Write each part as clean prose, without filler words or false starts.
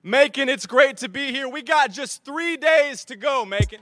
Macon, it's great to be here. We got just 3 days to go, Macon.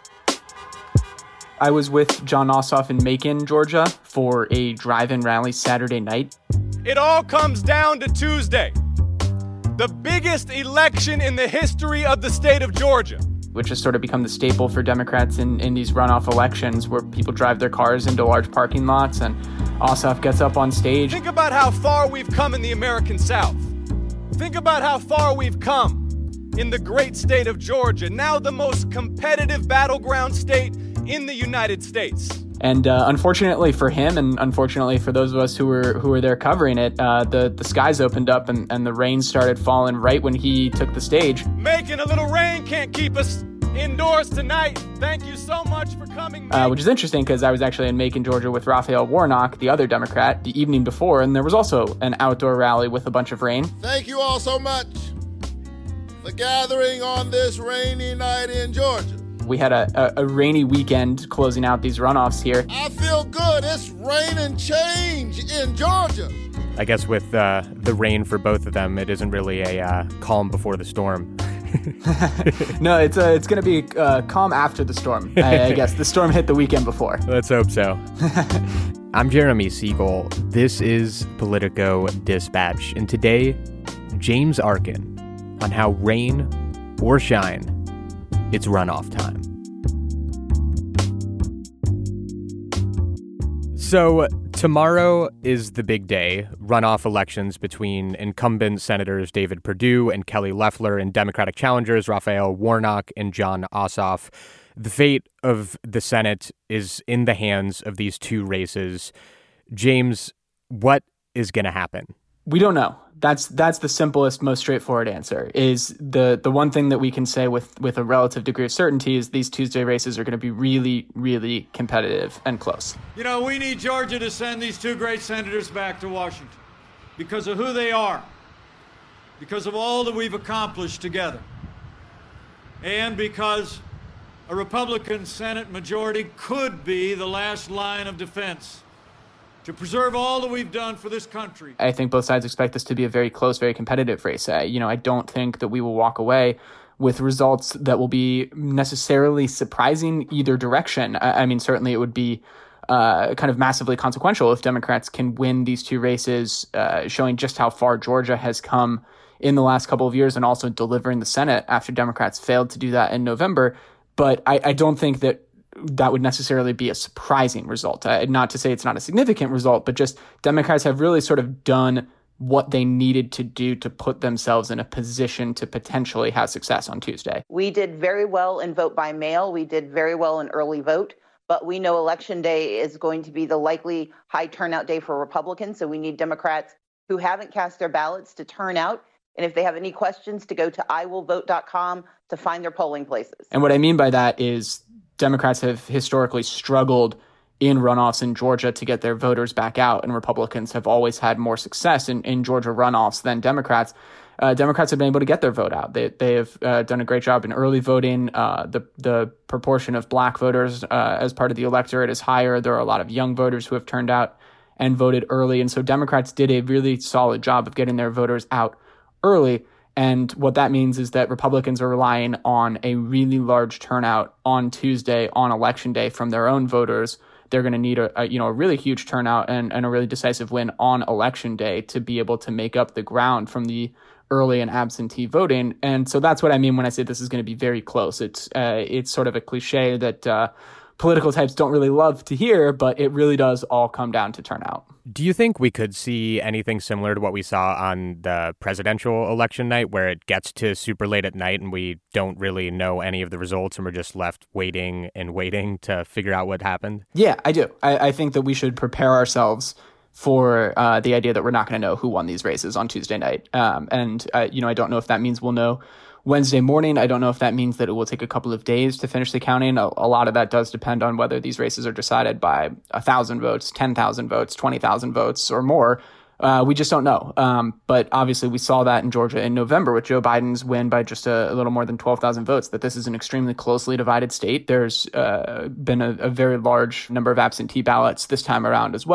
I was with Jon Ossoff in Macon, Georgia, for a drive-in rally Saturday night. It all comes down to Tuesday, the biggest election in the history of the state of Georgia, which has sort of become the staple for Democrats in these runoff elections where people drive their cars into large parking lots and Ossoff gets up on stage. Think about how far we've come in the American South. Think about how far we've come in the great state of Georgia, now the most competitive battleground state in the United States. And unfortunately for him, and unfortunately for those of us who were there covering it, the skies opened up and the rain started falling right when he took the stage. Making a little rain can't keep us indoors tonight. Thank you so much for coming. Which is interesting because I was actually in Macon, Georgia with Raphael Warnock, the other Democrat, the evening before, and there was also an outdoor rally with a bunch of rain. Thank you all so much for gathering on this rainy night in Georgia. We had a rainy weekend closing out these runoffs here. I feel good. It's rain and change in Georgia. I guess with the rain for both of them, it isn't really a calm before the storm. No, it's going to be calm after the storm. I guess the storm hit the weekend before. Let's hope so. I'm Jeremy Siegel. This is Politico Dispatch. And today, James Arkin on how rain or shine, it's runoff time. So tomorrow is the big day, runoff elections between incumbent Senators David Perdue and Kelly Loeffler and Democratic challengers Raphael Warnock and Jon Ossoff. The fate of the Senate is in the hands of these two races. James, what is going to happen? We don't know. That's the simplest, most straightforward answer. Is the one thing that we can say with a relative degree of certainty is these Tuesday races are going to be really, really competitive and close. You know, we need Georgia to send these two great senators back to Washington because of who they are, because of all that we've accomplished together, and because a Republican Senate majority could be the last line of defense to preserve all that we've done for this country. I think both sides expect this to be a very close, very competitive race. I don't think that we will walk away with results that will be necessarily surprising either direction. I mean, certainly it would be kind of massively consequential if Democrats can win these two races, showing just how far Georgia has come in the last couple of years and also delivering the Senate after Democrats failed to do that in November. But I don't think that would necessarily be a surprising result. Not to say it's not a significant result, but just Democrats have really sort of done what they needed to do to put themselves in a position to potentially have success on Tuesday. We did very well in vote by mail. We did very well in early vote, but we know Election Day is going to be the likely high turnout day for Republicans. So we need Democrats who haven't cast their ballots to turn out. And if they have any questions, to go to iwillvote.com to find their polling places. And what I mean by that is Democrats have historically struggled in runoffs in Georgia to get their voters back out, and Republicans have always had more success in Georgia runoffs than Democrats. Democrats have been able to get their vote out. They have done a great job in early voting. The proportion of black voters as part of the electorate is higher. There are a lot of young voters who have turned out and voted early, and so Democrats did a really solid job of getting their voters out early. And what that means is that Republicans are relying on a really large turnout on Tuesday, on Election Day, from their own voters. They're going to need a really huge turnout and a really decisive win on Election Day to be able to make up the ground from the early and absentee voting. And so that's what I mean when I say this is going to be very close. It's sort of a cliche that political types don't really love to hear, but it really does all come down to turnout. Do you think we could see anything similar to what we saw on the presidential election night, where it gets to super late at night and we don't really know any of the results and we're just left waiting and waiting to figure out what happened? Yeah, I do. I think that we should prepare ourselves for the idea that we're not going to know who won these races on Tuesday night. I don't know if that means we'll know Wednesday morning. I don't know if that means that it will take a couple of days to finish the counting. A lot of that does depend on whether these races are decided by 1,000 votes, 10,000 votes, 20,000 votes or more. We just don't know. But obviously we saw that in Georgia in November with Joe Biden's win by just a little more than 12,000 votes, that this is an extremely closely divided state. There's been a very large number of absentee ballots this time around as well.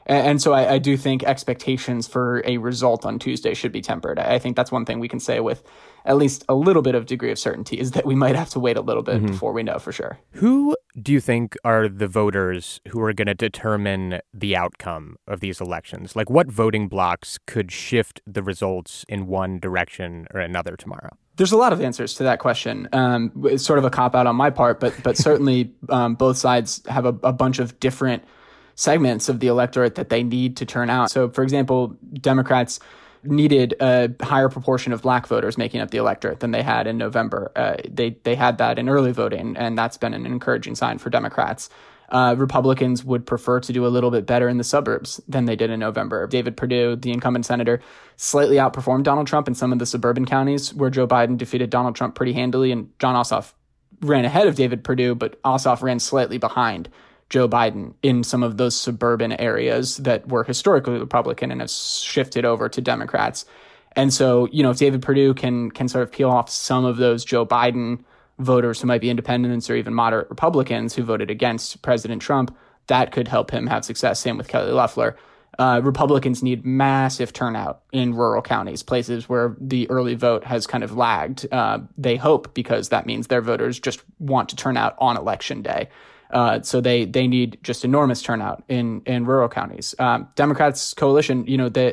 And so I do think expectations for a result on Tuesday should be tempered. I think that's one thing we can say with at least a little bit of degree of certainty, is that we might have to wait a little bit before we know for sure. Who do you think are the voters who are going to determine the outcome of these elections? Like, what voting blocks could shift the results in one direction or another tomorrow? There's a lot of answers to that question. It's sort of a cop-out on my part, but certainly both sides have a bunch of different segments of the electorate that they need to turn out. So, for example, Democrats needed a higher proportion of black voters making up the electorate than they had in November. They had that in early voting, and that's been an encouraging sign for Democrats. Republicans would prefer to do a little bit better in the suburbs than they did in November. David Perdue, the incumbent senator, slightly outperformed Donald Trump in some of the suburban counties where Joe Biden defeated Donald Trump pretty handily, and Jon Ossoff ran ahead of David Perdue, but Ossoff ran slightly behind Joe Biden in some of those suburban areas that were historically Republican and have shifted over to Democrats. And so, if David Perdue can sort of peel off some of those Joe Biden voters who might be independents or even moderate Republicans who voted against President Trump, that could help him have success. Same with Kelly Loeffler. Republicans need massive turnout in rural counties, places where the early vote has kind of lagged. They hope, because that means their voters just want to turn out on election day. So they need just enormous turnout in rural counties. Democrats coalition,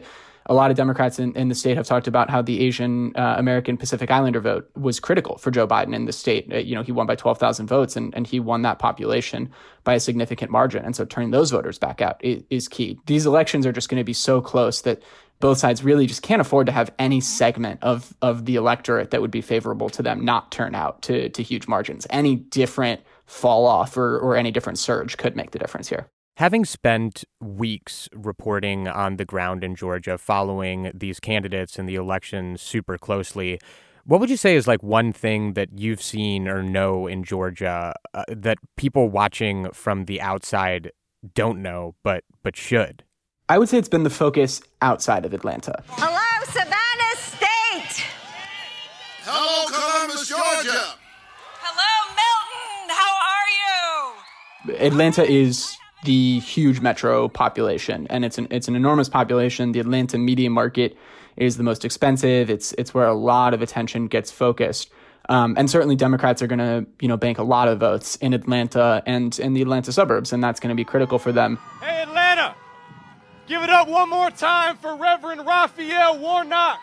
a lot of Democrats in the state have talked about how the Asian American Pacific Islander vote was critical for Joe Biden in the state. He won by 12,000 votes, and he won that population by a significant margin. And so turning those voters back out is key. These elections are just going to be so close that both sides really just can't afford to have any segment of the electorate that would be favorable to them not turn out to huge margins. Any different fall off or any different surge could make the difference here. Having spent weeks reporting on the ground in Georgia, following these candidates and the election super closely, what would you say is like one thing that you've seen or know in Georgia that people watching from the outside don't know but should? I would say it's been the focus outside of Atlanta. Hello, Savannah State. Hello, Columbus, Georgia. Hello, Milton. How are you? Atlanta is the huge metro population, and it's an enormous population. The Atlanta media market is the most expensive. It's where a lot of attention gets focused. And certainly Democrats are going to, bank a lot of votes in Atlanta and in the Atlanta suburbs, and that's going to be critical for them. Hey, Atlanta, give it up one more time for Reverend Raphael Warnock.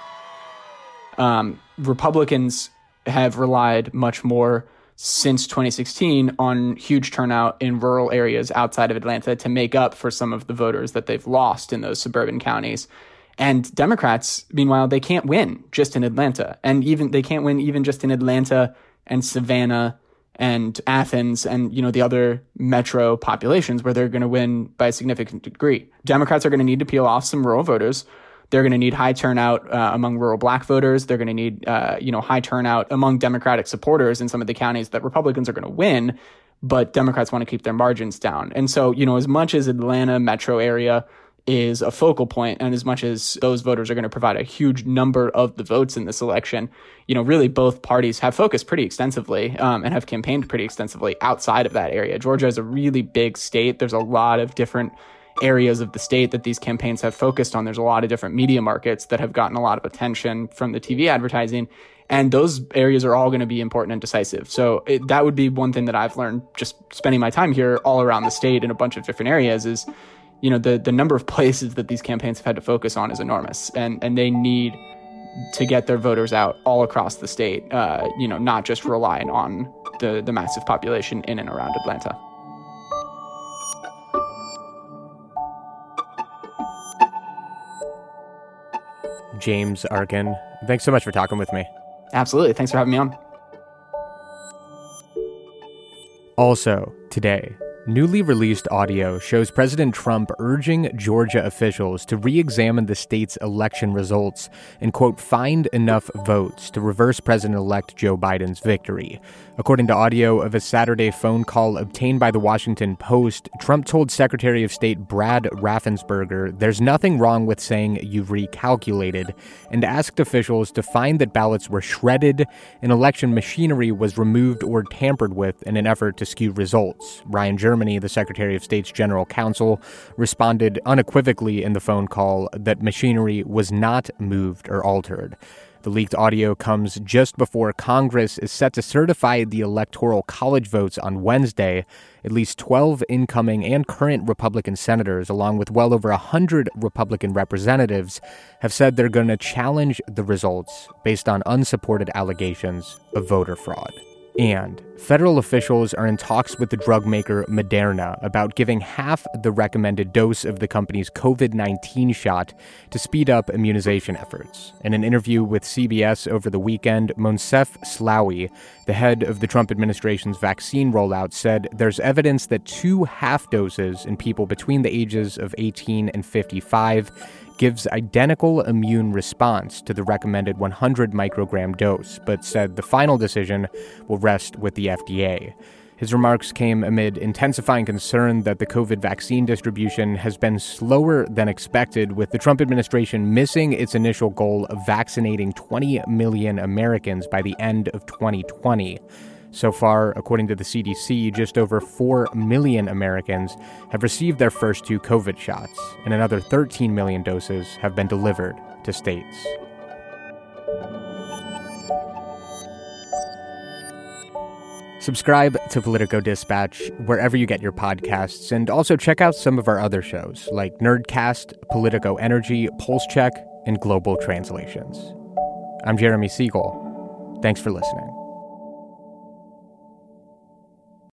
Republicans have relied much more since 2016 on huge turnout in rural areas outside of Atlanta to make up for some of the voters that they've lost in those suburban counties. And Democrats, meanwhile, they can't win just in Atlanta. And they can't win even just in Atlanta and Savannah and Athens and, the other metro populations where they're going to win by a significant degree. Democrats are going to need to peel off some rural voters. They're going to need high turnout among rural black voters. They're going to need, high turnout among Democratic supporters in some of the counties that Republicans are going to win, but Democrats want to keep their margins down. And so, as much as Atlanta metro area is a focal point, and as much as those voters are going to provide a huge number of the votes in this election, really both parties have focused pretty extensively and have campaigned pretty extensively outside of that area. Georgia is a really big state. There's a lot of different areas of the state that these campaigns have focused on. There's a lot of different media markets that have gotten a lot of attention from the TV advertising, and those areas are all going to be important and decisive. So that would be one thing that I've learned just spending my time here all around the state in a bunch of different areas is, the number of places that these campaigns have had to focus on is enormous, and they need to get their voters out all across the state, not just relying on the massive population in and around Atlanta. James Arkin, thanks so much for talking with me. Absolutely. Thanks for having me on. Also, today, newly released audio shows President Trump urging Georgia officials to re-examine the state's election results and, quote, find enough votes to reverse President-elect Joe Biden's victory. According to audio of a Saturday phone call obtained by the Washington Post, Trump told Secretary of State Brad Raffensperger there's nothing wrong with saying you've recalculated, and asked officials to find that ballots were shredded and election machinery was removed or tampered with in an effort to skew results. Ryan German Germany, the Secretary of State's general counsel, responded unequivocally in the phone call that machinery was not moved or altered. The leaked audio comes just before Congress is set to certify the Electoral College votes on Wednesday. At least 12 incoming and current Republican senators, along with well over 100 Republican representatives, have said they're going to challenge the results based on unsupported allegations of voter fraud. And federal officials are in talks with the drug maker Moderna about giving half the recommended dose of the company's COVID-19 shot to speed up immunization efforts. In an interview with CBS over the weekend, Moncef Slaoui, the head of the Trump administration's vaccine rollout, said there's evidence that 2 half doses in people between the ages of 18 and 55 gives identical immune response to the recommended 100 microgram dose, but said the final decision will rest with the FDA. His remarks came amid intensifying concern that the COVID vaccine distribution has been slower than expected, with the Trump administration missing its initial goal of vaccinating 20 million Americans by the end of 2020. So far, according to the CDC, just over 4 million Americans have received their first 2 COVID shots, and another 13 million doses have been delivered to states. Subscribe to Politico Dispatch wherever you get your podcasts, and also check out some of our other shows like Nerdcast, Politico Energy, Pulse Check, and Global Translations. I'm Jeremy Siegel. Thanks for listening.